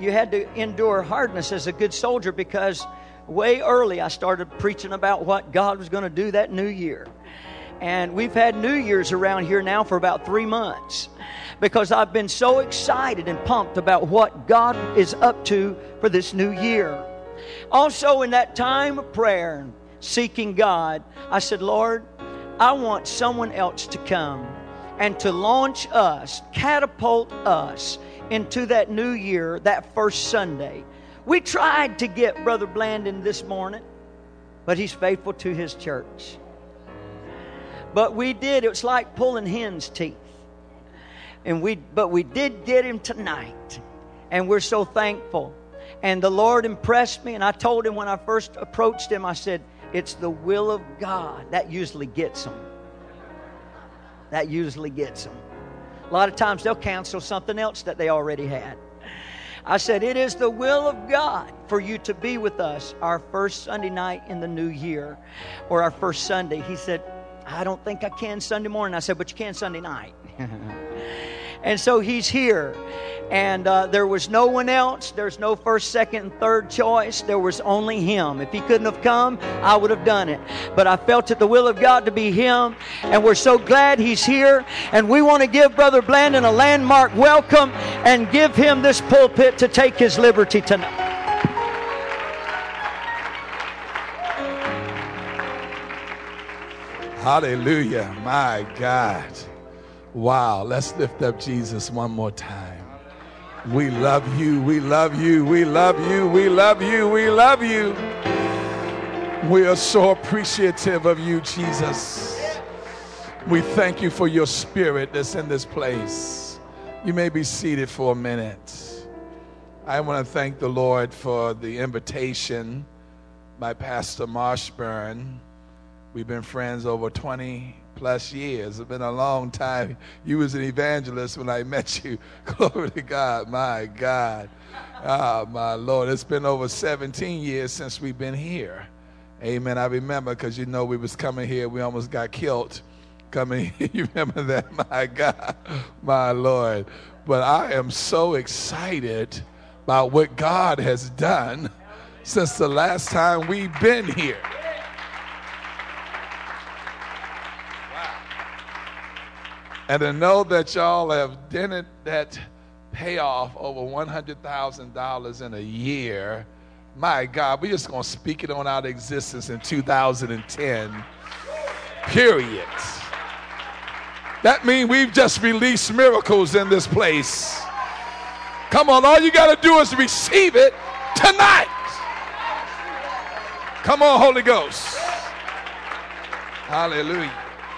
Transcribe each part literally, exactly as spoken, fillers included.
you had to endure hardness as a good soldier, because way early I started preaching about what God was going to do that new year. And we've had New Year's around here now for about three months because I've been so excited and pumped about what God is up to for this new year. Also, in that time of prayer, seeking God, I said, Lord, I want someone else to come and to launch us, catapult us into that new year, that first Sunday. We tried to get Brother Blandon this morning, but he's faithful to his church. But we did. It was like pulling hen's teeth. And we, but we did get him tonight. And we're so thankful. And the Lord impressed me. And I told him when I first approached him, I said, it's the will of God. That usually gets them. That usually gets them. A lot of times they'll cancel something else that they already had. I said, it is the will of God for you to be with us our first Sunday night in the new year, or our first Sunday. He said, I don't think I can Sunday morning. I said, but you can Sunday night. And so he's here. And uh, there was no one else. There's no first, second, and third choice. There was only him. If he couldn't have come, I would have done it. But I felt it the will of God to be him. And we're so glad he's here. And we want to give Brother Blandon a landmark welcome and give him this pulpit to take his liberty tonight. Hallelujah. My God. Wow. Let's lift up Jesus one more time. We love you. We love you. We love you. We love you. We love you. We are so appreciative of you, Jesus. We thank you for your spirit that's in this place. You may be seated for a minute. I want to thank the Lord for the invitation by Pastor Marshburn. We've been friends over twenty plus years. It's been a long time. You was an evangelist when I met you. Glory to God. My God. Ah, my Lord. It's been over seventeen years since we've been here. Amen. I remember, because you know we was coming here. We almost got killed coming here. You remember that? My God. My Lord. But I am so excited about what God has done since the last time we've been here. And to know that y'all have done that payoff over one hundred thousand dollars in a year, my God, we're just going to speak it on out of existence in two thousand ten, period. That means we've just released miracles in this place. Come on, all you got to do is receive it tonight. Come on, Holy Ghost. Hallelujah.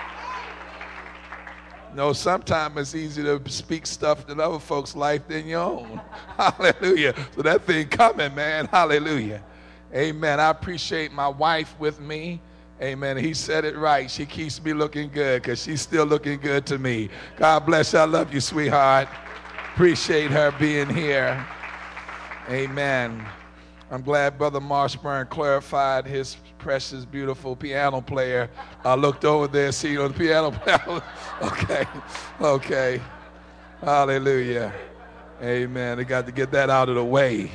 No, sometimes it's easier to speak stuff in other folks' life than your own. Hallelujah. So that thing coming, man. Hallelujah. Amen. I appreciate my wife with me. Amen. He said it right. She keeps me looking good because she's still looking good to me. God bless you. I love you, sweetheart. Appreciate her being here. Amen. I'm glad Brother Marshburn clarified his precious, beautiful piano player. I looked over there, see you on the piano player. Okay, okay. Hallelujah. Amen. They got to get that out of the way.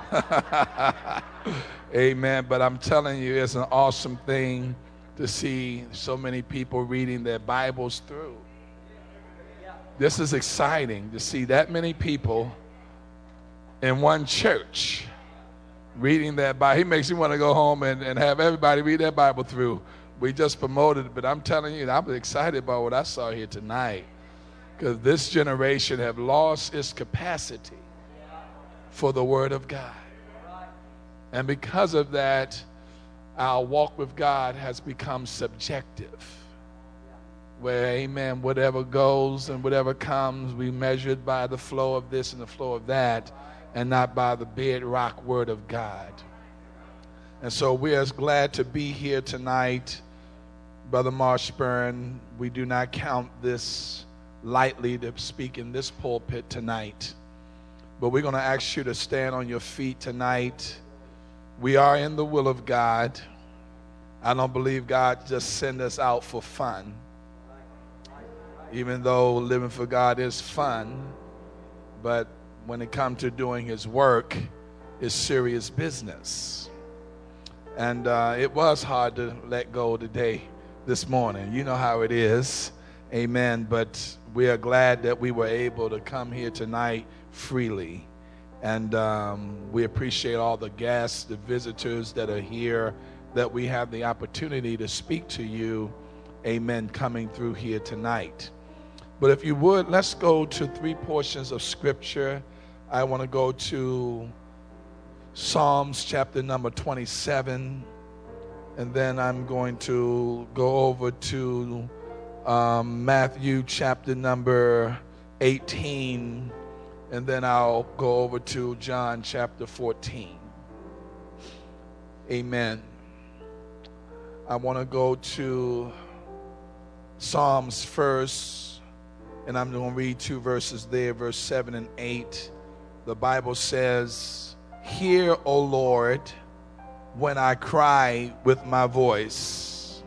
Amen. But I'm telling you, it's an awesome thing to see so many people reading their Bibles through. This is exciting to see that many people in one church reading that Bible. He makes you want to go home and, and have everybody read their Bible through. We just promoted it, but I'm telling you, I'm excited about what I saw here tonight, because this generation have lost its capacity for the Word of God. And because of that, our walk with God has become subjective, where, amen, whatever goes and whatever comes, we measure it by the flow of this and the flow of that, and not by the bedrock Word of God. And so we're as glad to be here tonight. Brother Marshburn, we do not count this lightly to speak in this pulpit tonight. But we're going to ask you to stand on your feet tonight. We are in the will of God. I don't believe God just sent us out for fun. Even though living for God is fun, but when it comes to doing his work, is serious business. And uh, it was hard to let go today, this morning. You know how it is. Amen. But we are glad that we were able to come here tonight freely. And um, we appreciate all the guests, the visitors that are here, that we have the opportunity to speak to you, amen, coming through here tonight. But if you would, let's go to three portions of Scripture. I want to go to Psalms chapter number twenty-seven, and then I'm going to go over to um, Matthew chapter number eighteen, and then I'll go over to John chapter fourteen. Amen. I want to go to Psalms first, and I'm going to read two verses there, verse seven and eight. The Bible says, "Hear, O Lord, when I cry with my voice.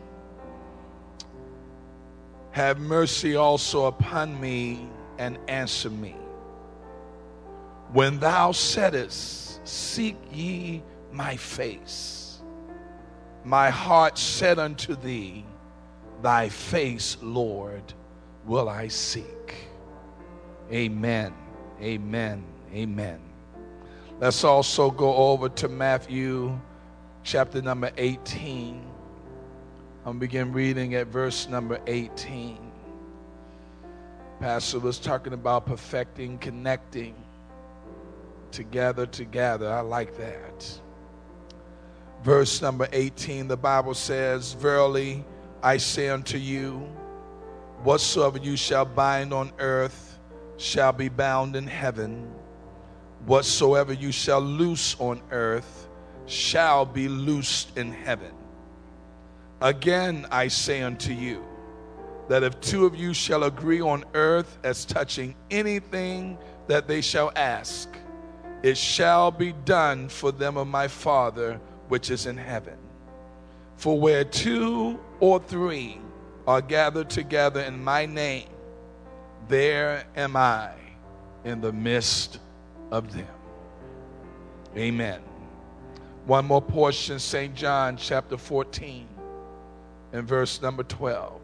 Have mercy also upon me and answer me. When thou saidest, seek ye my face, my heart said unto thee, thy face, Lord, will I seek." Amen, amen, amen. Let's also go over to Matthew chapter number eighteen. I'm going to begin reading at verse number eighteen. Pastor was talking about perfecting, connecting, together, together. I like that. Verse number eighteen, the Bible says, "Verily I say unto you, whatsoever you shall bind on earth shall be bound in heaven. Whatsoever you shall loose on earth shall be loosed in heaven. Again I say unto you, that if two of you shall agree on earth as touching anything that they shall ask, it shall be done for them of my Father which is in heaven. For where two or three are gathered together in my name, there am I in the midst of them." Amen. One more portion, Saint John chapter fourteen and verse number twelve.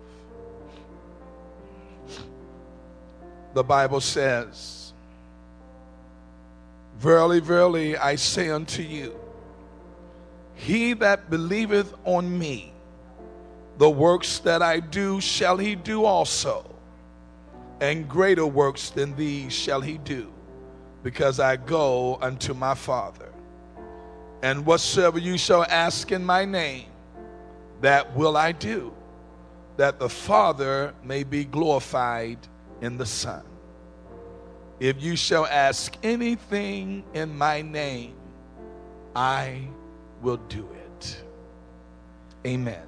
The Bible says, "Verily, verily, I say unto you, he that believeth on me, the works that I do shall he do also, and greater works than these shall he do, because I go unto my Father. And whatsoever you shall ask in my name, that will I do, that the Father may be glorified in the Son. If you shall ask anything in my name, I will do it." Amen.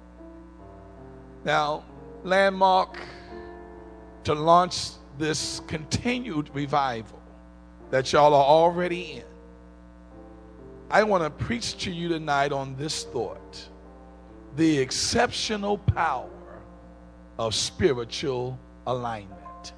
Now, Landmark, to launch this continued revival that y'all are already in, I want to preach to you tonight on this thought: the exceptional power of spiritual alignment.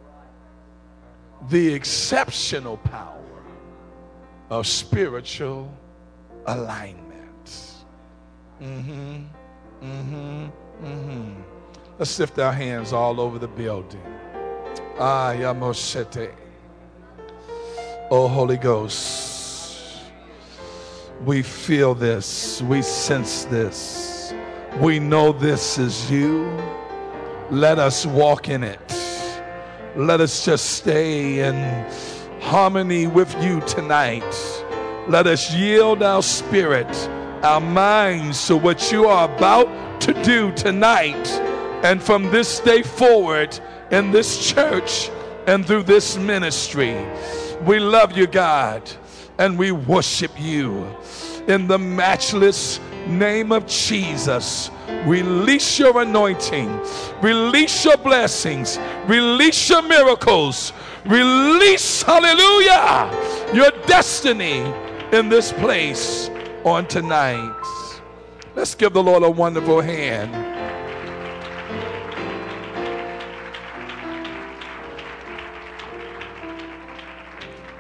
The exceptional power of spiritual alignment. Mm-hmm. Mm-hmm. Mm-hmm. Let's lift our hands all over the building. Ah, Yamoshete. Oh, Holy Ghost, we feel this. We sense this. We know this is you. Let us walk in it. Let us just stay in harmony with you tonight. Let us yield our spirit, our minds to what you are about to do tonight, and from this day forward in this church and through this ministry. We love you, God, and we worship you. In the matchless name of Jesus, release your anointing, release your blessings, release your miracles, release, hallelujah, your destiny in this place on tonight. Let's give the Lord a wonderful hand.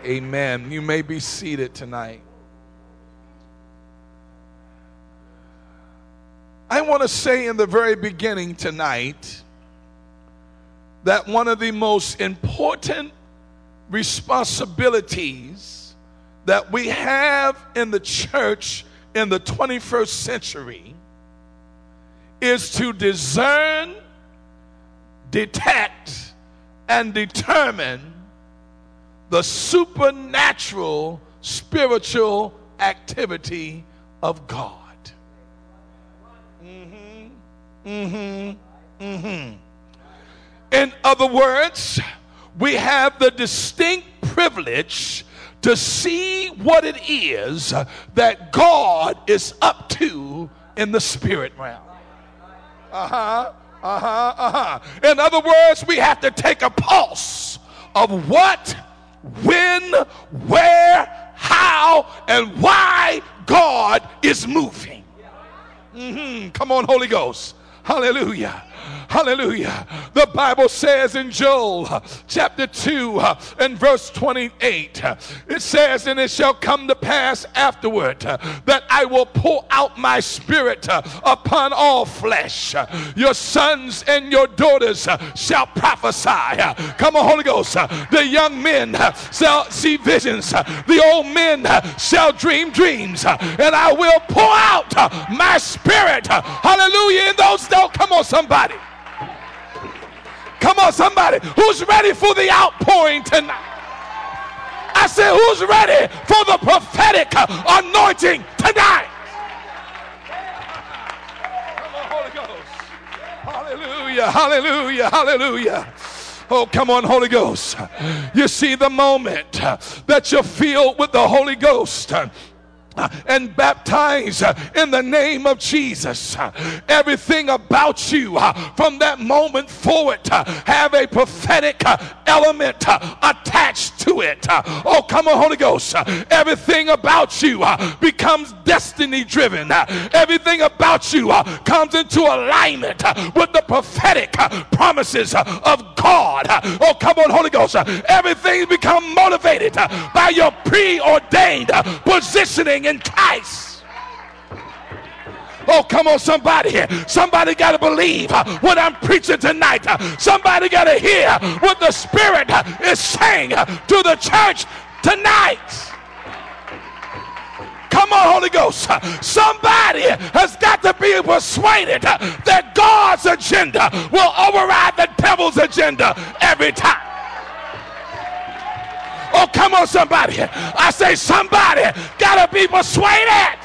Amen. You may be seated tonight. I want to say in the very beginning tonight that one of the most important responsibilities that we have in the church in the twenty-first century is to discern, detect, and determine the supernatural spiritual activity of God. Mm-hmm, mm-hmm, mm-hmm. In other words, we have the distinct privilege to see what it is that God is up to in the spirit realm. Uh-huh, uh-huh, uh-huh. In other words, we have to take a pulse of what, when, where, how, and why God is moving. Mm-hmm. Come on, Holy Ghost. Hallelujah. Hallelujah. The Bible says in Joel chapter two and verse twenty-eight, it says, and it shall come to pass afterward that I will pour out my spirit upon all flesh. Your sons and your daughters shall prophesy. Come on, Holy Ghost. The young men shall see visions. The old men shall dream dreams. And I will pour out my spirit. Hallelujah. In those, don't come on, somebody. Come on, somebody who's ready for the outpouring tonight. I said, who's ready for the prophetic anointing tonight? Come on, Holy Ghost. Hallelujah, hallelujah, hallelujah. Oh, come on, Holy Ghost. You see, the moment that you're filled with the Holy Ghost and baptized in the name of Jesus, everything about you from that moment forward have a prophetic element attached to it. Oh, come on, Holy Ghost. Everything about you becomes destiny driven. Everything about you comes into alignment with the prophetic promises of God. Oh, come on, Holy Ghost. Everything becomes motivated by your preordained positioning in Christ. Oh, come on, somebody. Somebody got to believe what I'm preaching tonight. Somebody got to hear what the Spirit is saying to the church tonight. Come on, Holy Ghost. Somebody has got to be persuaded that God's agenda will override the devil's agenda every time. Oh, come on, somebody. I say somebody got to be persuaded.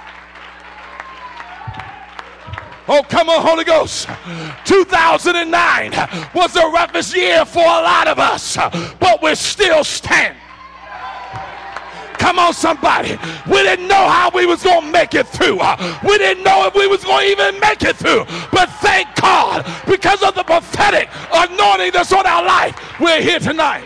Oh, come on, Holy Ghost. two thousand nine was the roughest year for a lot of us, but we're still standing. Come on, somebody. We didn't know how we was going to make it through. We didn't know if we was going to even make it through. But thank God, because of the prophetic anointing that's on our life, we're here tonight.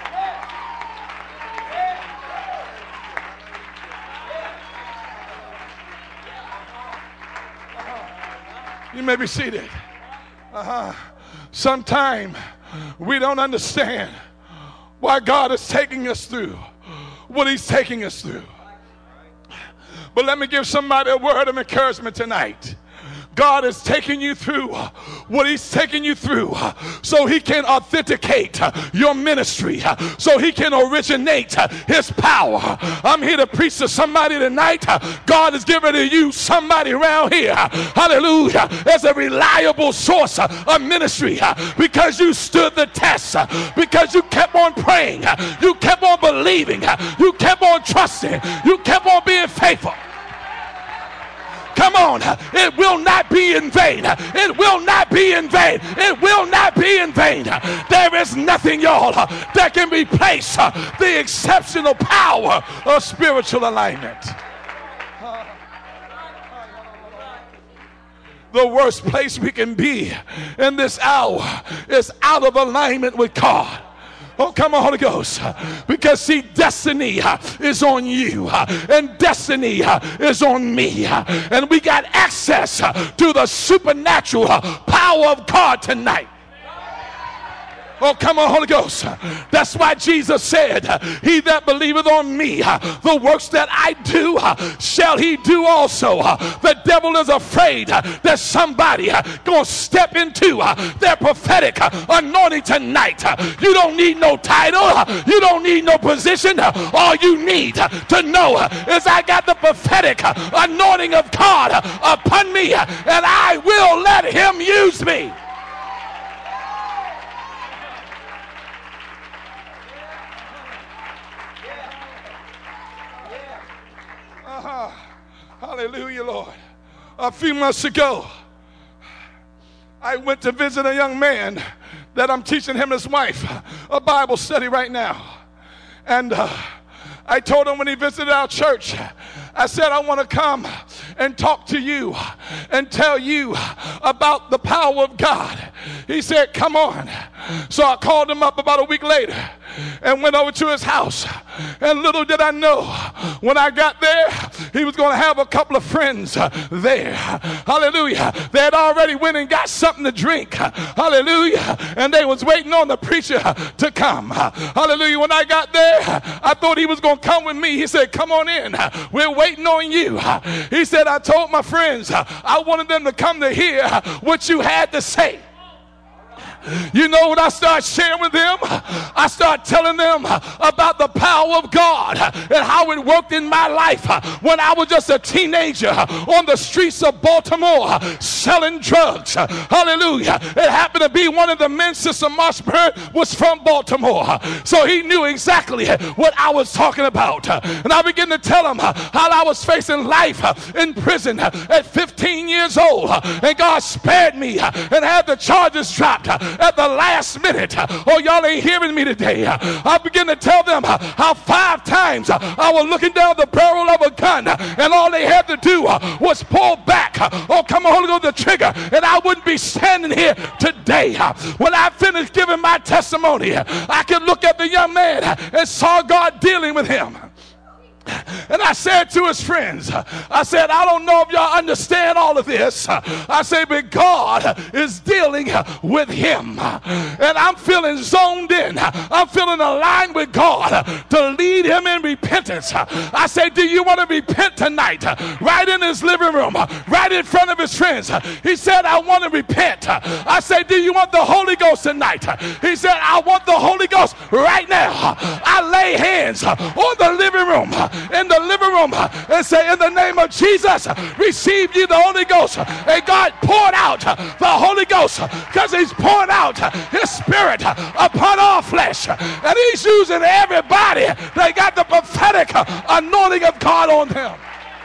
You may be seated. Uh-huh. Sometime we don't understand why God is taking us through what he's taking us through. But let me give somebody a word of encouragement tonight. God is taking you through what he's taking you through so he can authenticate your ministry, so he can originate his power. I'm here to preach to somebody tonight. God is giving to you somebody around here, hallelujah, as a reliable source of ministry because you stood the test, because you kept on praying, you kept on believing, you kept on trusting, you kept on being faithful. Come on, it will not be in vain. It will not be in vain. It will not be in vain. There is nothing, y'all, that can replace the exceptional power of spiritual alignment. The worst place we can be in this hour is out of alignment with God. Oh, come on, Holy Ghost. Because, see, destiny is on you, and destiny is on me. And we got access to the supernatural power of God tonight. Oh, come on, Holy Ghost. That's why Jesus said, he that believeth on me, the works that I do, shall he do also. The devil is afraid that somebody gonna step into their prophetic anointing tonight. You don't need no title. You don't need no position. All you need to know is I got the prophetic anointing of God upon me, and I will let him use me. Uh-huh. Hallelujah, Lord. A few months ago, I went to visit a young man that I'm teaching him and his wife a Bible study right now. And uh, I told him when he visited our church, I said, I want to come and talk to you and tell you about the power of God. He said, come on. So I called him up about a week later and went over to his house. And little did I know, when I got there, he was going to have a couple of friends there. Hallelujah. They had already went and got something to drink. Hallelujah. And they was waiting on the preacher to come. Hallelujah. When I got there, I thought he was going to come with me. He said, come on in. We're waiting on you. He said, I told my friends I wanted them to come to hear what you had to say. You know what I start sharing with them? I start telling them about the power of God and how it worked in my life when I was just a teenager on the streets of Baltimore selling drugs. Hallelujah. It happened to be one of the men, Sister Marshburn, was from Baltimore. So he knew exactly what I was talking about. And I began to tell him how I was facing life in prison at fifteen years old. And God spared me and had the charges dropped at the last minute. Oh, y'all ain't hearing me today. I begin to tell them how five times I was looking down the barrel of a gun and all they had to do was pull back. Oh, come on, Holy Ghost, the trigger, and I wouldn't be standing here today. When I finished giving my testimony, I could look at the young man and saw God dealing with him. And I said to his friends, I said, I don't know if y'all understand all of this. I say, but God is dealing with him. And I'm feeling zoned in. I'm feeling aligned with God to lead him in repentance. I say, do you want to repent tonight? Right in his living room, right in front of his friends. He said, I want to repent. I say, do you want the Holy Ghost tonight? He said, I want the Holy Ghost right now. I lay hands on the living room. In the living room and say, in the name of Jesus, receive you the Holy Ghost. And God poured out the Holy Ghost because he's pouring out his spirit upon all flesh. And he's using everybody that got the prophetic anointing of God on them.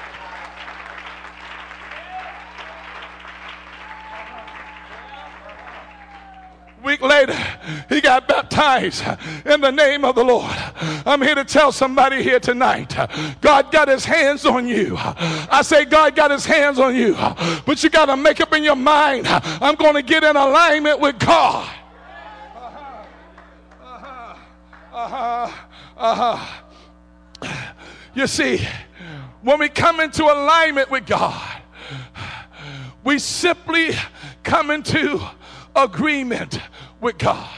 Week later, he got baptized in the name of the Lord. I'm here to tell somebody here tonight, God got his hands on you. I say God got his hands on you, but you got to make up in your mind, I'm going to get in alignment with God. Uh-huh, uh-huh, uh-huh, uh-huh. You see, when we come into alignment with God, we simply come into agreement with God.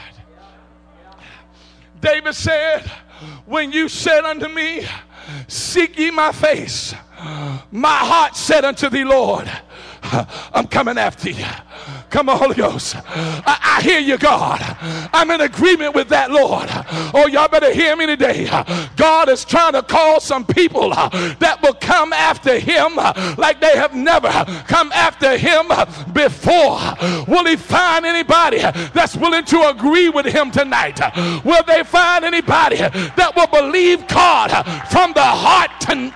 David said, when you said unto me, seek ye my face, my heart said unto thee, Lord, I'm coming after you. Come on, Holy Ghost. I, I hear you, God. I'm in agreement with that, Lord. Oh, y'all better hear me today. God is trying to call some people that will come after him like they have never come after him before. Will he find anybody that's willing to agree with him tonight? Will they find anybody that will believe God from the heart tonight?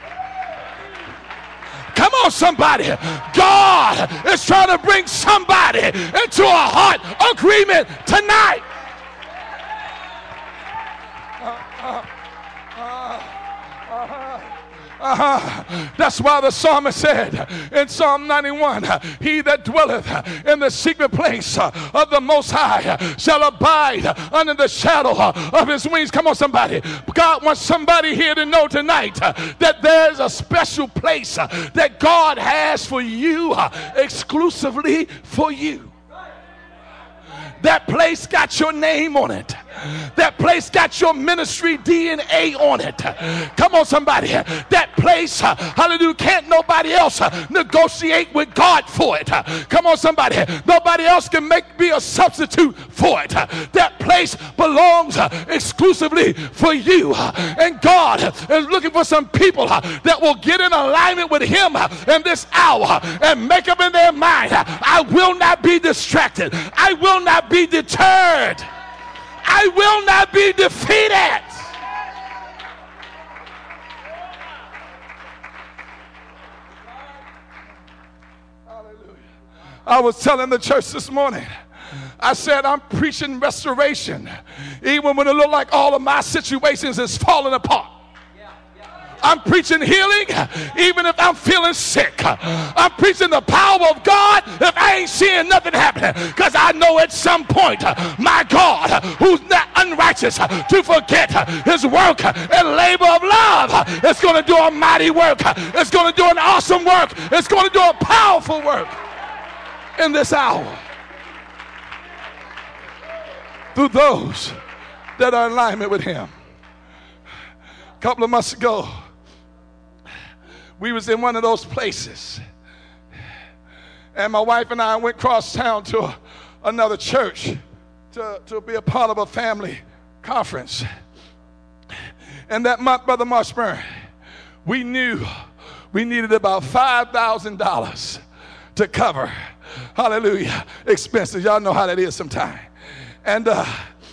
Come on, somebody. God is trying to bring somebody into a heart agreement tonight. Uh, uh, uh, uh, uh, that's why the psalmist said in Psalm ninety-one, he that dwelleth in the secret place of the Most High shall abide under the shadow of his wings. Come on, somebody. God wants somebody here to know tonight that there's a special place that God has for you, exclusively for you. That place got your name on it. That place got your ministry D N A on it. Come on, somebody. That place, hallelujah, can't nobody else negotiate with God for it. Come on, somebody. Nobody else can make be a substitute for it. That place belongs exclusively for you. And God is looking for some people that will get in alignment with him in this hour and make up in their mind, I will not be distracted. I will not be deterred. I will not be defeated. Hallelujah. I was telling the church this morning, I said I'm preaching restoration even when it looked like all of my situations is falling apart. I'm preaching healing even if I'm feeling sick. I'm preaching the power of God if I ain't seeing nothing happening, because I know at some point my God, who's not unrighteous to forget his work and labor of love, is going to do a mighty work. It's going to do an awesome work. It's going to do a powerful work in this hour through those that are in alignment with him. A couple of months ago, we was in one of those places, and my wife and I went across town to a, another church to, to be a part of a family conference. And that month, Brother Marshburn, we knew we needed about five thousand dollars to cover, hallelujah, expenses. Y'all know how that is sometimes. And uh,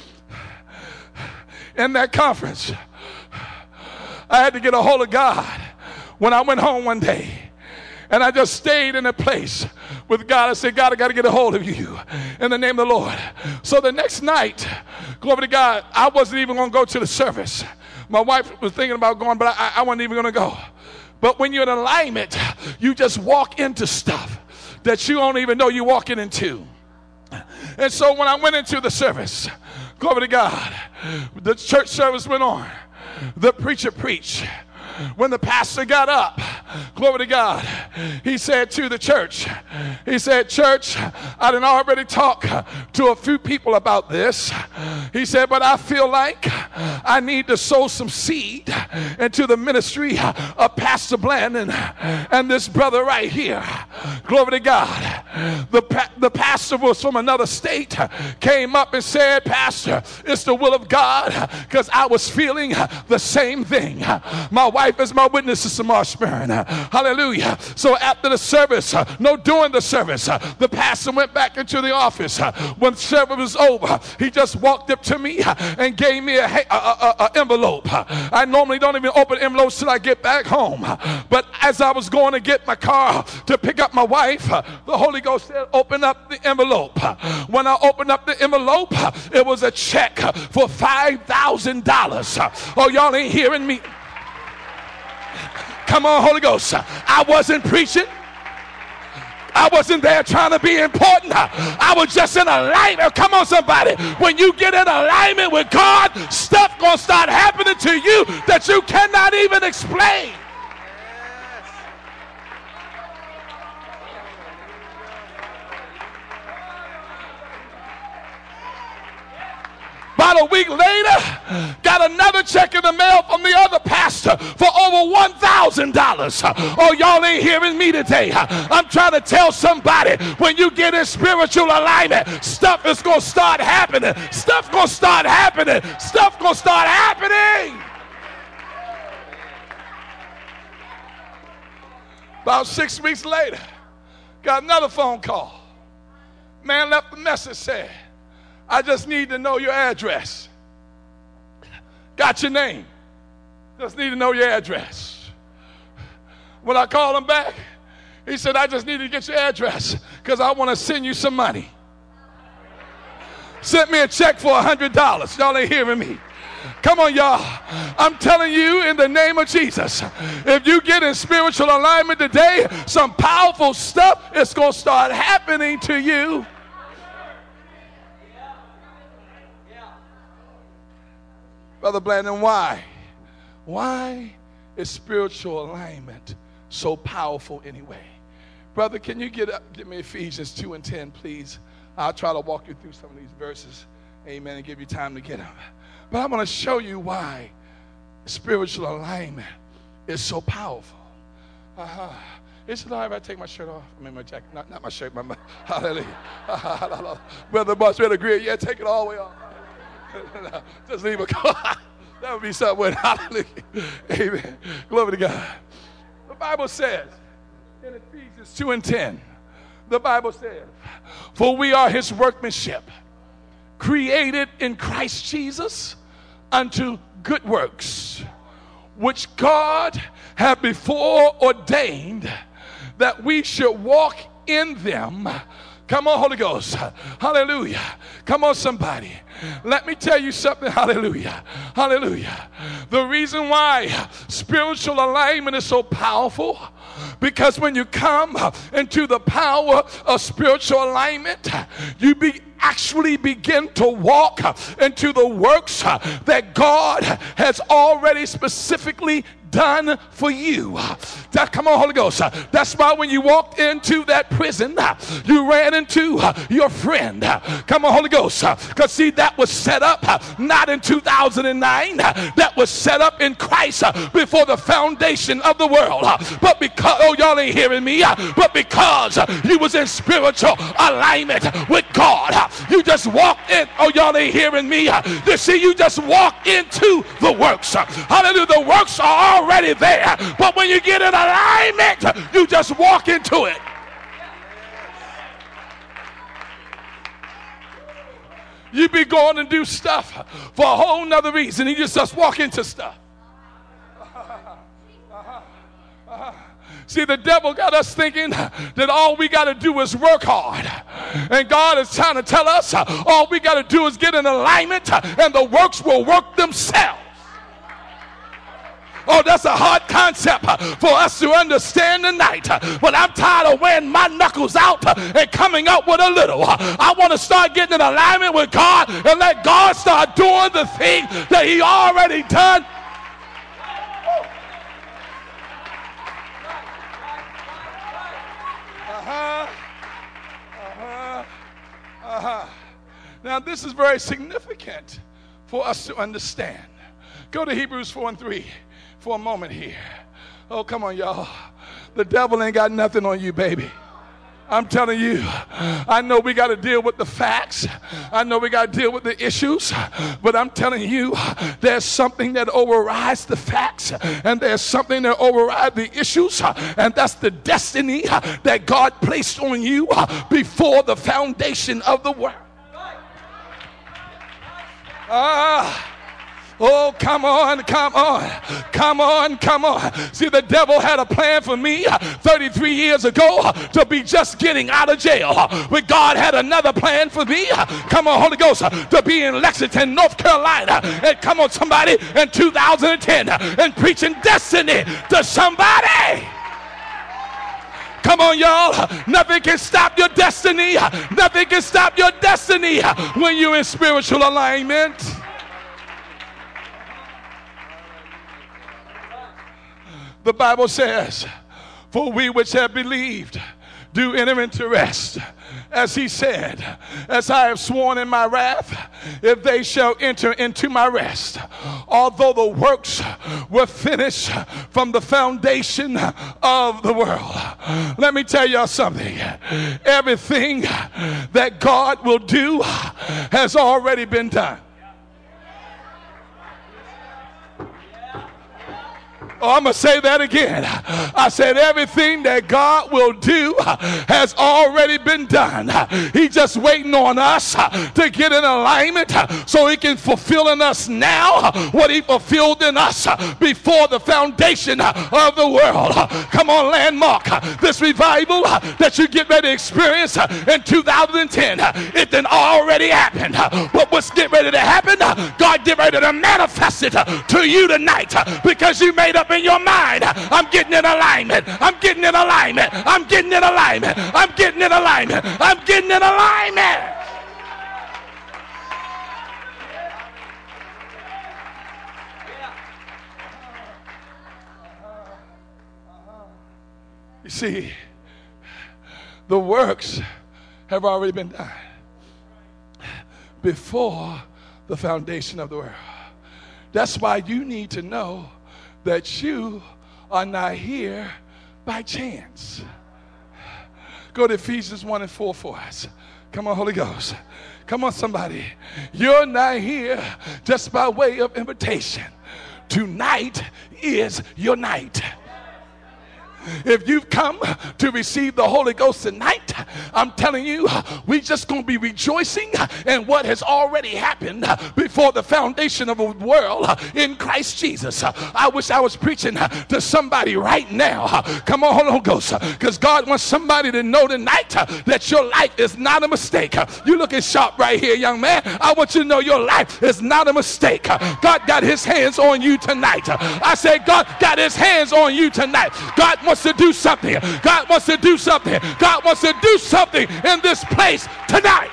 in that conference, I had to get a hold of God when I went home one day. And I just stayed in a place with God. I said, God, I got to get a hold of you in the name of the Lord. So the next night, glory to God, I wasn't even going to go to the service. My wife was thinking about going, but I, I wasn't even going to go. But when you're in alignment, you just walk into stuff that you don't even know you're walking into. And so when I went into the service, glory to God, the church service went on. The preacher preached. When the pastor got up, glory to God, he said to the church, he said, church, I done already talked to a few people about this. He said, but I feel like I need to sow some seed into the ministry of Pastor Blandon and this brother right here. Glory to God. The, pa- the pastor was from another state, came up and said, Pastor, it's the will of God, because I was feeling the same thing. My wife is my witness, Sister Marshburn. Hallelujah. So after the service, no, during the service, the pastor went back into the office. When the service was over, he just walked up to me and gave me a, a, a, a envelope. I normally don't even open envelopes till I get back home. But as I was going to get my car to pick up my wife, the Holy Ghost said, open up the envelope. When I opened up the envelope, it was a check for five thousand dollars. Oh, y'all ain't hearing me. Come on, Holy Ghost. I wasn't preaching. I wasn't there trying to be important. I was just in alignment. Come on, somebody. When you get in alignment with God, stuff gonna start happening to you that you cannot even explain. About a week later, got another check in the mail from the other pastor for over one thousand dollars. Oh, y'all ain't hearing me today. I'm trying to tell somebody, when you get in spiritual alignment, stuff is going to start happening. Stuff going to start happening. Stuff going to start happening. About six weeks later, got another phone call. Man left a message, said, I just need to know your address. Got your name. Just need to know your address. When I called him back, he said, I just need to get your address because I want to send you some money. Sent me a check for one hundred dollars. Y'all ain't hearing me. Come on, y'all. I'm telling you in the name of Jesus, if you get in spiritual alignment today, some powerful stuff is going to start happening to you. Brother Blandon, why? Why is spiritual alignment so powerful anyway? Brother, can you get up, give me Ephesians two and ten, please? I'll try to walk you through some of these verses, amen, and give you time to get them. But I'm going to show you why spiritual alignment is so powerful. Uh-huh. Is it all right if I take my shirt off? I mean, my jacket, not, not my shirt, my, my hallelujah. Brother Boss better agree. Yeah, take it all the way off. Just leave it. That would be something. Hallelujah. Amen. Glory to God. The Bible says in Ephesians two and ten, the Bible says, for we are his workmanship, created in Christ Jesus unto good works, which God hath before ordained that we should walk in them. Come on, Holy Ghost. Hallelujah. Come on, somebody. Let me tell you something. Hallelujah. Hallelujah. The reason why spiritual alignment is so powerful, because when you come into the power of spiritual alignment, you be actually begin to walk into the works that God has already specifically done for you. That, come on, Holy Ghost. That's why when you walked into that prison, you ran into your friend. Come on, Holy Ghost. Because see, that was set up not in two thousand nine. That was set up in Christ before the foundation of the world. But because, oh, y'all ain't hearing me. But because you was in spiritual alignment with God, you just walked in. Oh, y'all ain't hearing me. You see, you just walk into the works. Hallelujah. The works are already there. But when you get in alignment, you just walk into it. You be going and do stuff for a whole nother reason. You just, just walk into stuff. See, the devil got us thinking that all we got to do is work hard. And God is trying to tell us all we got to do is get in alignment and the works will work themselves. Oh, that's a hard concept for us to understand tonight. But I'm tired of wearing my knuckles out and coming up with a little. I want to start getting in alignment with God and let God start doing the thing that he already done. Uh-huh. Uh-huh. Uh-huh. Now, this is very significant for us to understand. Go to Hebrews four and three. For a moment here. Oh, come on, y'all. The devil ain't got nothing on you, baby. I'm telling you, I know we got to deal with the facts. I know we got to deal with the issues. But I'm telling you, there's something that overrides the facts. And there's something that overrides the issues. And that's the destiny that God placed on you before the foundation of the world. Ah. Oh, come on, come on, come on, come on. See, the devil had a plan for me thirty-three years ago to be just getting out of jail. But God had another plan for me, come on, Holy Ghost, to be in Lexington, North Carolina. And come on, somebody, in two thousand ten, and preaching destiny to somebody. Come on, y'all. Nothing can stop your destiny. Nothing can stop your destiny when you're in spiritual alignment. The Bible says, for we which have believed do enter into rest. As he said, as I have sworn in my wrath, if they shall enter into my rest. Although the works were finished from the foundation of the world. Let me tell y'all something. Everything that God will do has already been done. Oh, I'm going to say that again. I said everything that God will do has already been done. He's just waiting on us to get in alignment so he can fulfill in us now what he fulfilled in us before the foundation of the world. Come on, Landmark. This revival that you get ready to experience in two thousand ten, it done already happened. But what's getting ready to happen? God get ready to manifest it to you tonight because you made up in your mind, I'm getting in alignment. I'm getting in alignment. I'm getting in alignment. I'm getting in alignment. I'm getting in alignment. You see, the works have already been done. before the foundation of the world. That's why you need to know that you are not here by chance. Go to Ephesians one and four for us. Come on, Holy Ghost. Come on, somebody. You're not here just by way of invitation. Tonight is your night. If you've come to receive the Holy Ghost tonight, I'm telling you, we just going to be rejoicing in what has already happened before the foundation of the world in Christ Jesus. I wish I was preaching to somebody right now. Come on, Holy Ghost, because God wants somebody to know tonight that your life is not a mistake. You looking sharp right here, young man. I want you to know your life is not a mistake. God got his hands on you tonight. I said God got his hands on you tonight. God wants to do something. God wants to do something. God wants to do something in this place tonight.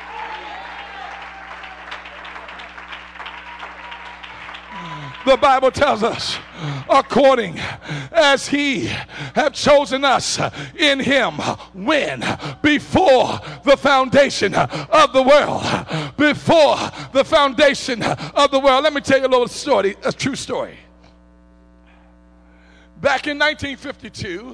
The Bible tells us, according as he have chosen us in him, when? Before the foundation of the world. Before the foundation of the world. Let me tell you a little story, a true story. Back in nineteen fifty-two,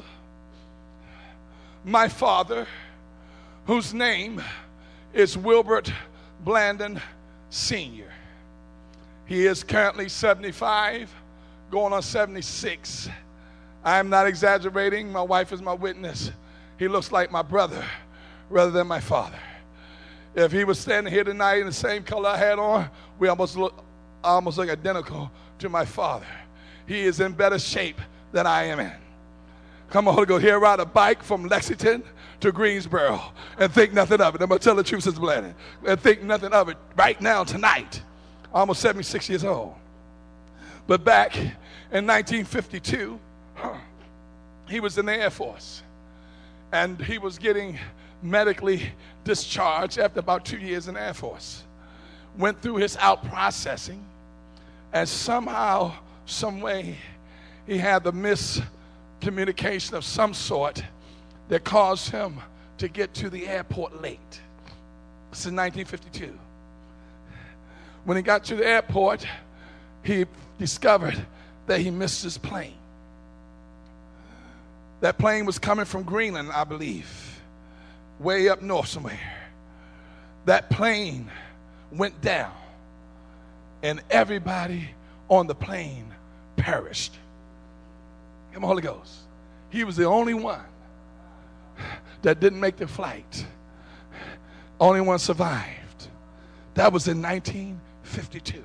my father, whose name is Wilbert Blandon Senior, he is currently seventy-five, going on seventy-six. I am not exaggerating. My wife is my witness. He looks like my brother rather than my father. If he was standing here tonight in the same color I had on, we almost look, almost look identical to my father. He is in better shape than I am in. Come on, Holy Ghost. Here, ride a bike from Lexington to Greensboro and think nothing of it. I'm going to tell the truth, Sister Blandon. And think nothing of it right now, tonight. Almost seventy-six years old. But back in nineteen fifty-two, he was in the Air Force. And he was getting medically discharged after about two years in the Air Force. Went through his out processing. And somehow, some way, he had the miscommunication of some sort that caused him to get to the airport late. This is nineteen fifty-two. When he got to the airport, he discovered that he missed his plane. That plane was coming from Greenland, I believe, way up north somewhere. That plane went down, and everybody on the plane perished. Come on, Holy Ghost. He was the only one that didn't make the flight. Only one survived. That was in nineteen fifty-two.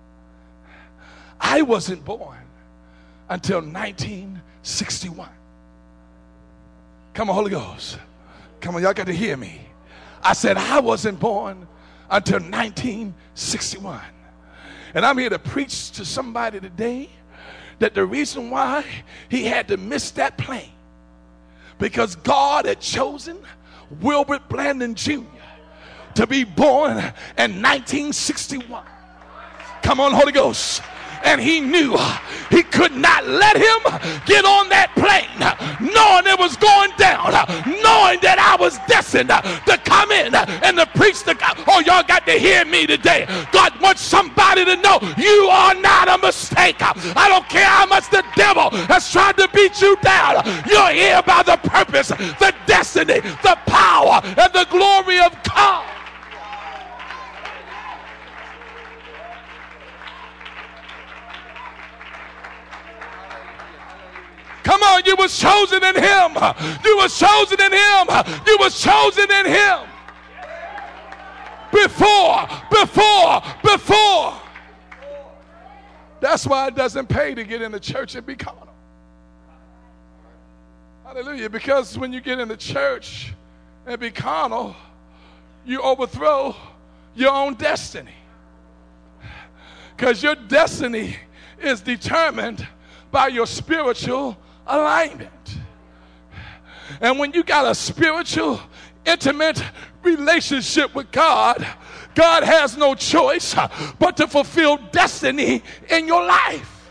I wasn't born until nineteen sixty-one. Come on, Holy Ghost. Come on, y'all got to hear me. I said I wasn't born until nineteen sixty-one. And I'm here to preach to somebody today that the reason why he had to miss that plane, because God had chosen Wilbert Blandon Junior to be born in nineteen sixty-one. Come on, Holy Ghost. And he knew he could not let him get on that plane, knowing it was going down, knowing that I was destined to come in and to preach the God. Oh, y'all got to hear me today. God wants somebody to know you are not a mistake. I don't care how much the devil has tried to beat you down. You're here by the purpose, the destiny, the power, and the glory of God. Come on, you was chosen in him. You was chosen in him. You was chosen in him. Before, before, before. That's why it doesn't pay to get in the church and be carnal. Hallelujah. Because when you get in the church and be carnal, you overthrow your own destiny. Because your destiny is determined by your spiritual alignment. And when you got a spiritual, intimate relationship with God, God has no choice but to fulfill destiny in your life.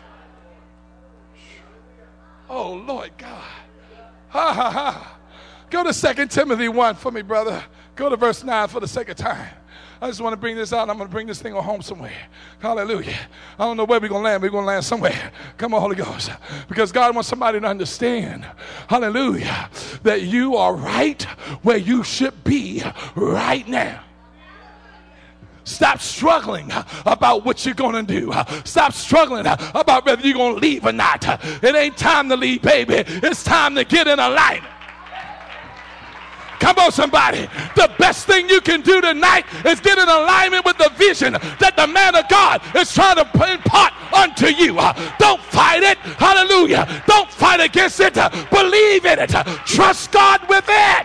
Oh, Lord God. Ha, ha, ha. Go to Second Timothy one for me, brother. Go to verse nine for the second time. I just want to bring this out. I'm going to bring this thing home somewhere. Hallelujah. I don't know where we're going to land. We're going to land somewhere. Come on, Holy Ghost. Because God wants somebody to understand, hallelujah, that you are right where you should be right now. Stop struggling about what you're going to do. Stop struggling about whether you're going to leave or not. It ain't time to leave, baby. It's time to get in alignment. Come on, somebody. The best thing you can do tonight is get in alignment with the vision that the man of God is trying to impart unto you. Don't fight it. Hallelujah. Don't fight against it. Believe in it. Trust God with it.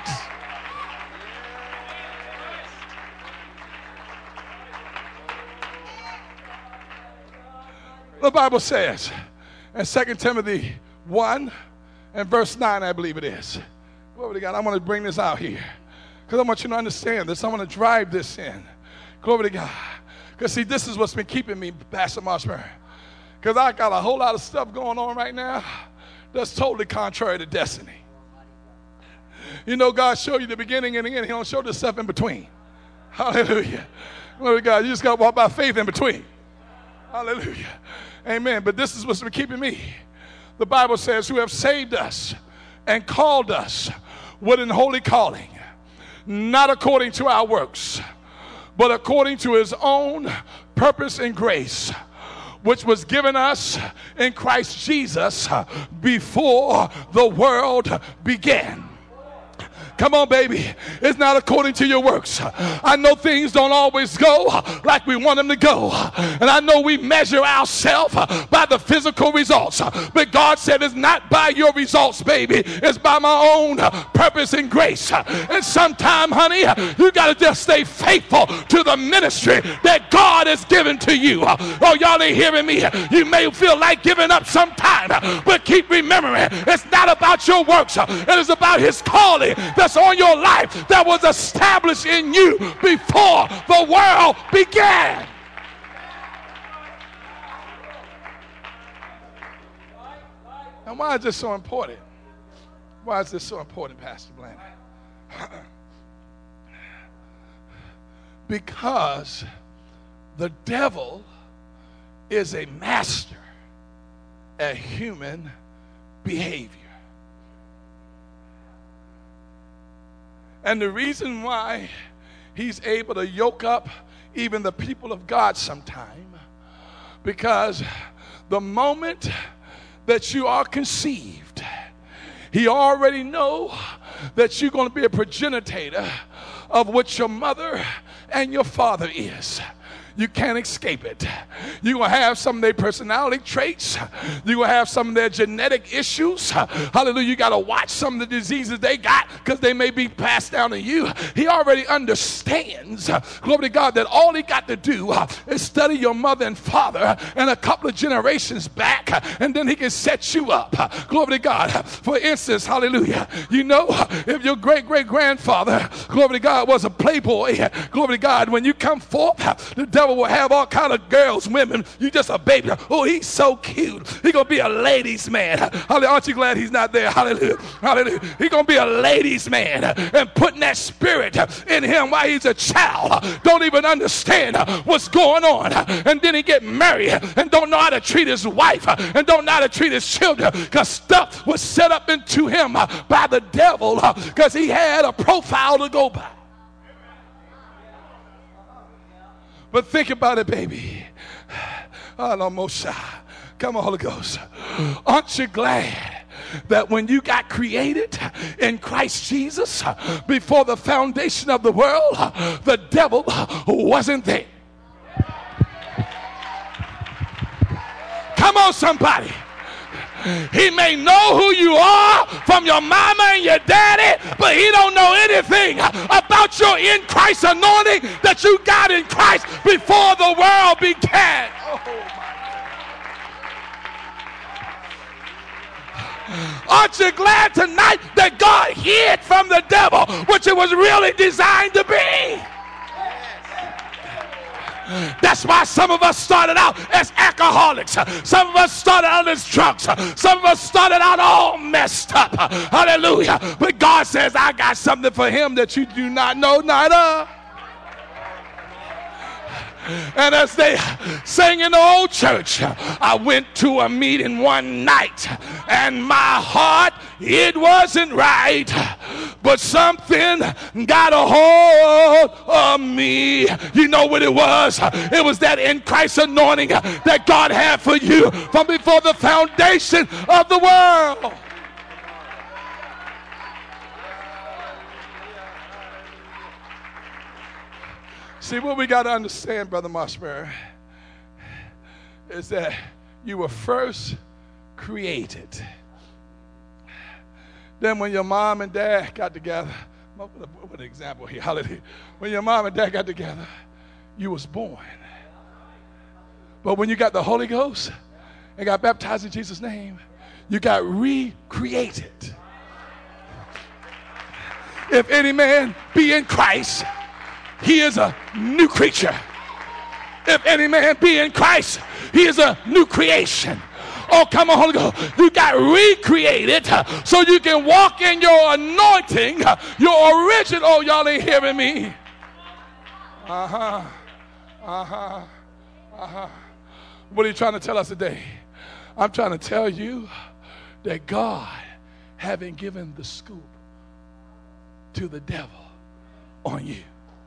The Bible says in Second Timothy one and verse nine, I believe it is. Glory to God. I want to bring this out here because I want you to understand this. I want to drive this in. Glory to God. Because, see, this is what's been keeping me, Pastor Marshburn. Because I got a whole lot of stuff going on right now that's totally contrary to destiny. You know, God showed you the beginning and the end. He don't show the stuff in between. Hallelujah. Glory to God. You just got to walk by faith in between. Hallelujah. Amen. But this is what's been keeping me. The Bible says, who have saved us and called us with an holy calling, not according to our works, but according to his own purpose and grace, which was given us in Christ Jesus before the world began. Come on, baby. It's not according to your works. I know things don't always go like we want them to go. And I know we measure ourselves by the physical results. But God said it's not by your results, baby. It's by my own purpose and grace. And sometime, honey, you got to just stay faithful to the ministry that God has given to you. Oh, y'all ain't hearing me. You may feel like giving up sometime, but keep remembering, it's not about your works. It is about his calling that's on your life that was established in you before the world began. And why is this so important? Why is this so important, Pastor Blaney? Because the devil is a master at human behavior. And the reason why he's able to yoke up even the people of God sometime, because the moment that you are conceived, he already know that you're going to be a progenitor of what your mother and your father is. You can't escape it. You're going to have some of their personality traits. You're going to have some of their genetic issues. Hallelujah. You got to watch some of the diseases they got because they may be passed down to you. He already understands, glory to God, that all he got to do is study your mother and father and a couple of generations back, and then he can set you up. Glory to God. For instance, hallelujah, you know, if your great-great-grandfather, glory to God, was a playboy, glory to God, when you come forth, the devil will have all kind of girls, women. You just a baby. Oh, he's so cute. He's going to be a ladies' man. Hallelujah. Aren't you glad he's not there? Hallelujah. Hallelujah. He's going to be a ladies' man. And putting that spirit in him while he's a child. Don't even understand what's going on. And then he get married and don't know how to treat his wife and don't know how to treat his children because stuff was set up into him by the devil because he had a profile to go by. But think about it, baby. Almost. Come on, Holy Ghost. Aren't you glad that when you got created in Christ Jesus before the foundation of the world, the devil wasn't there? Come on, somebody. He may know who you are from your mama and your daddy, but he don't know anything about your in Christ anointing that you got in Christ before the world began. Oh my. Aren't you glad tonight that God hid from the devil, which it was really designed to be? That's why some of us started out as alcoholics. Some of us started out as drunks. Some of us started out all messed up. Hallelujah. But God says, I got something for him that you do not know, not of. And as they sang in the old church, I went to a meeting one night, and my heart, it wasn't right, but something got a hold of me. You know what it was? It was that in Christ anointing that God had for you from before the foundation of the world. See, what we got to understand, Brother Marshberry, is that you were first created. Then when your mom and dad got together, what an example here, hallelujah. When your mom and dad got together, you was born. But when you got the Holy Ghost and got baptized in Jesus' name, you got recreated. If any man be in Christ, he is a new creature. If any man be in Christ, he is a new creation. Oh, come on, Holy Ghost. You got recreated so you can walk in your anointing, your original. Oh, y'all ain't hearing me. Uh-huh. Uh-huh. Uh-huh. What are you trying to tell us today? I'm trying to tell you that God haven't given the scoop to the devil on you.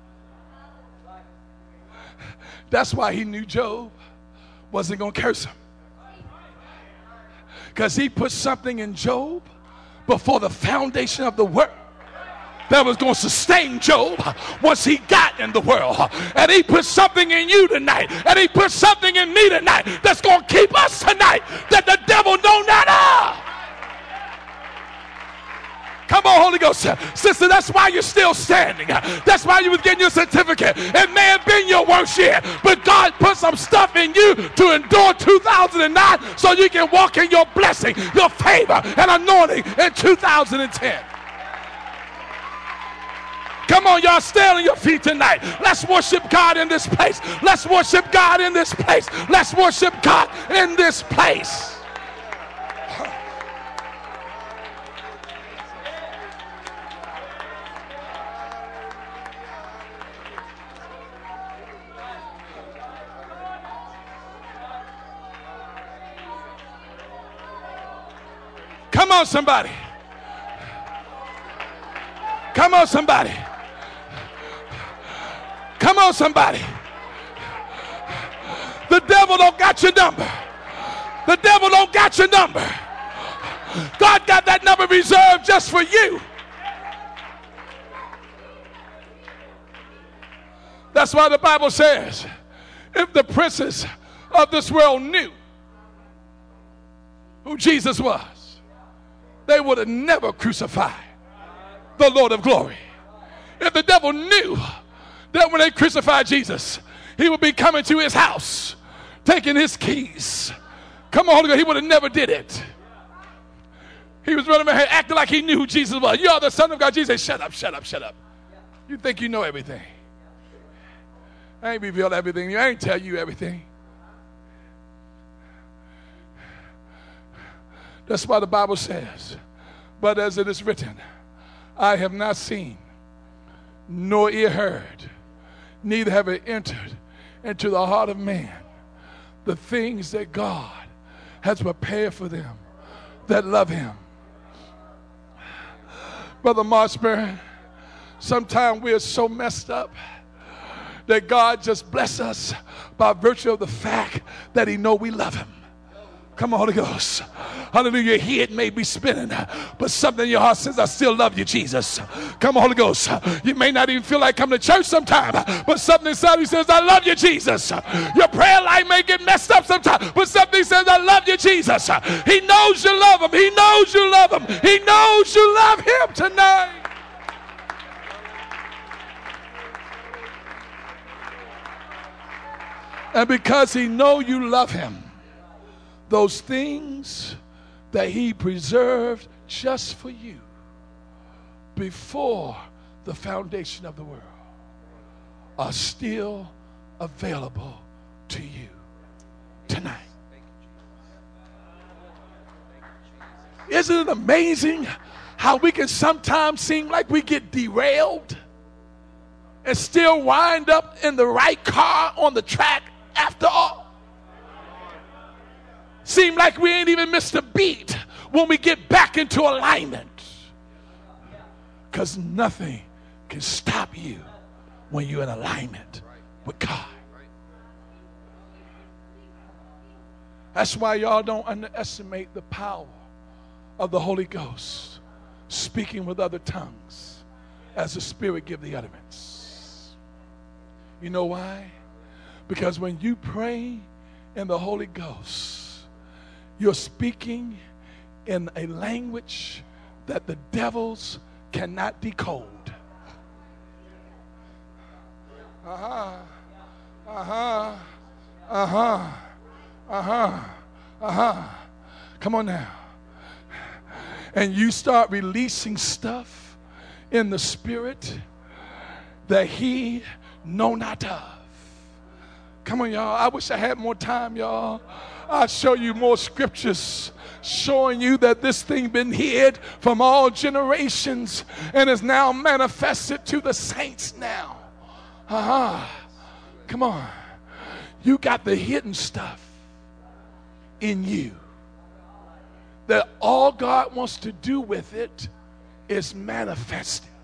That's why he knew Job wasn't going to curse him. Because he put something in Job before the foundation of the world that was going to sustain Job once he got in the world. And he put something in you tonight. And he put something in me tonight that's going to keep us tonight that the devil know not of. Come on, Holy Ghost. Sister, that's why you're still standing. That's why you was getting your certificate. It may have been your worst year, but God put some stuff in you to endure two thousand nine so you can walk in your blessing, your favor, and anointing in two thousand ten. Come on, y'all, stand on your feet tonight. Let's worship God in this place. Let's worship God in this place. Let's worship God in this place. Come on, somebody. Come on, somebody. Come on, somebody. The devil don't got your number. The devil don't got your number. God got that number reserved just for you. That's why the Bible says, if the princes of this world knew who Jesus was, they would have never crucified the Lord of glory. If the devil knew that when they crucified Jesus, he would be coming to his house, taking his keys. Come on, Holy Ghost, he would have never did it. He was running around acting like he knew who Jesus was. You are the Son of God. Jesus said, shut up, shut up, shut up. You think you know everything. I ain't revealed everything. I ain't tell you everything. That's why the Bible says, but as it is written, I have not seen, nor ear heard, neither have it entered into the heart of man the things that God has prepared for them that love him. Brother Marshberry, sometimes we're so messed up that God just bless us by virtue of the fact that he know we love him. Come on, Holy Ghost. Hallelujah. Your head may be spinning, but something in your heart says, I still love you, Jesus. Come on, Holy Ghost. You may not even feel like coming to church sometime, but something inside you says, I love you, Jesus. Your prayer life may get messed up sometimes, but something says, I love you, Jesus. He knows you love him. He knows you love him. He knows you love him tonight. And because he know you love him, those things that he preserved just for you before the foundation of the world are still available to you tonight. Isn't it amazing how we can sometimes seem like we get derailed and still wind up in the right car on the track after all. Seem like we ain't even missed a beat when we get back into alignment. Because nothing can stop you when you're in alignment with God. That's why y'all don't underestimate the power of the Holy Ghost speaking with other tongues as the Spirit give the utterance. You know why? Because when you pray in the Holy Ghost, you're speaking in a language that the devils cannot decode. Uh-huh. Uh-huh. Uh-huh. Uh-huh. Uh-huh. Come on now. And you start releasing stuff in the Spirit that he know not of. Come on, y'all. I wish I had more time, y'all. I'll show you more scriptures showing you that this thing been hid from all generations and is now manifested to the saints now. Uh-huh. Come on. You got the hidden stuff in you that all God wants to do with it is manifest it.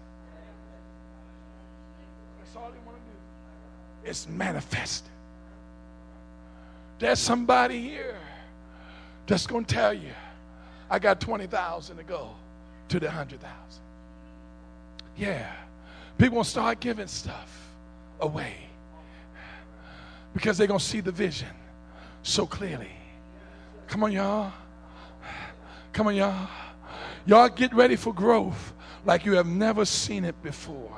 That's all he want to do. It's manifest it. There's somebody here that's going to tell you, I got twenty thousand to go to the one hundred thousand. Yeah. People going to start giving stuff away because they're going to see the vision so clearly. Come on, y'all. Come on, y'all. Y'all get ready for growth like you have never seen it before.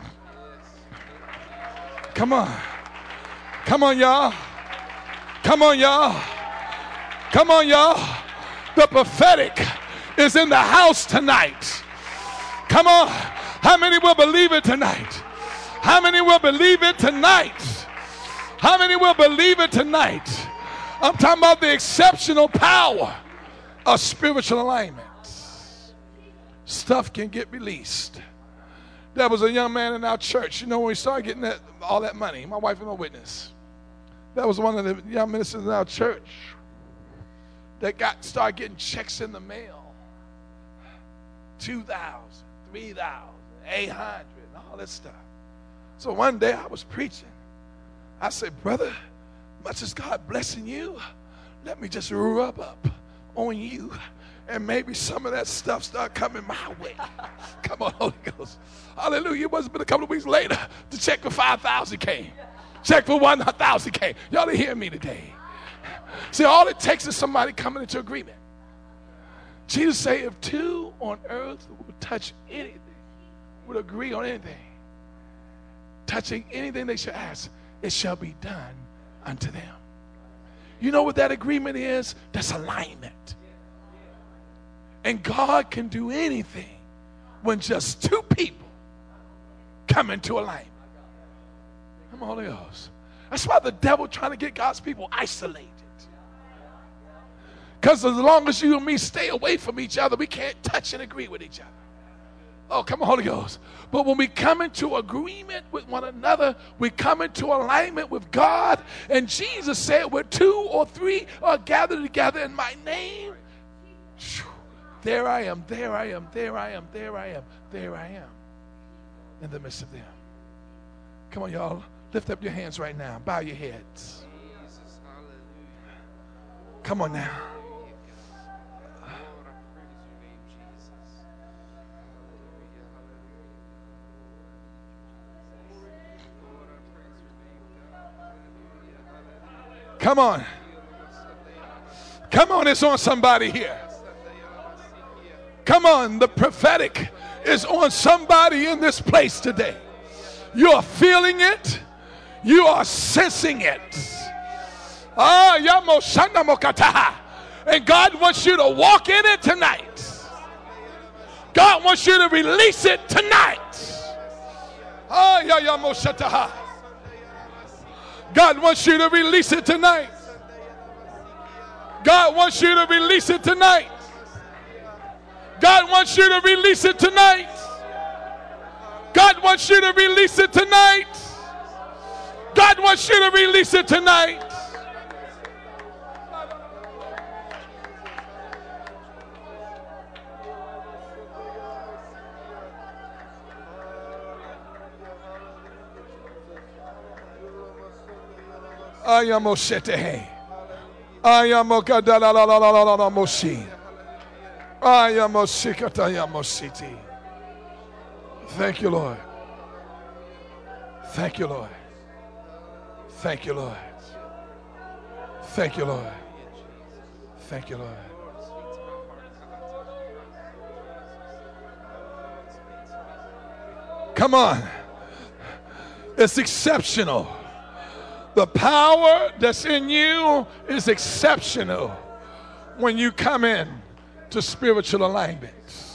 Come on. Come on, y'all. Come on, y'all. Come on, y'all. The prophetic is in the house tonight. Come on. How many will believe it tonight? How many will believe it tonight? How many will believe it tonight? I'm talking about the exceptional power of spiritual alignment. Stuff can get released. There was a young man in our church. You know, when we started getting that, all that money, my wife is a witness. That was one of the young ministers in our church that got started getting checks in the mail. two thousand, three thousand, eight hundred, and all that stuff. So one day I was preaching. I said, brother, much as God blessing you, let me just rub up on you and maybe some of that stuff start coming my way. Come on, Holy Ghost. Hallelujah. It wasn't been a couple of weeks later, the check for five thousand came. Check for one thousand came. Y'all didn't hear me today. See, all it takes is somebody coming into agreement. Jesus said, if two on earth would touch anything, would agree on anything, touching anything they shall ask, it shall be done unto them. You know what that agreement is? That's alignment. And God can do anything when just two people come into alignment. Come on, Holy Ghost. That's why the devil trying to get God's people isolated. Because as long as you and me stay away from each other, we can't touch and agree with each other. Oh, come on, Holy Ghost. But when we come into agreement with one another, we come into alignment with God. And Jesus said, where two or three are gathered together in my name, there I am, there I am, there I am, there I am, there I am in the midst of them. Come on, y'all. Lift up your hands right now. Bow your heads. Come on now. Come on. Come on, it's on somebody here. Come on, the prophetic is on somebody in this place today. You are feeling it. You are sensing it. Ah, yamo shanda mokataha. And God wants you to walk in it tonight. God wants you to release it tonight. Ah, yamo shataha. God wants you to release it tonight. God wants you to release it tonight. God wants you to release it tonight. God wants you to release it tonight. God wants you to release it tonight. Ayamoshete. Ayamokadalalalalalamoshi. Ayamoshikatayamositi. Thank you, Lord. Thank you, Lord. Thank you, Lord. Thank you, Lord. Thank you, Lord. Come on. It's exceptional. The power that's in you is exceptional when you come in to spiritual alignment.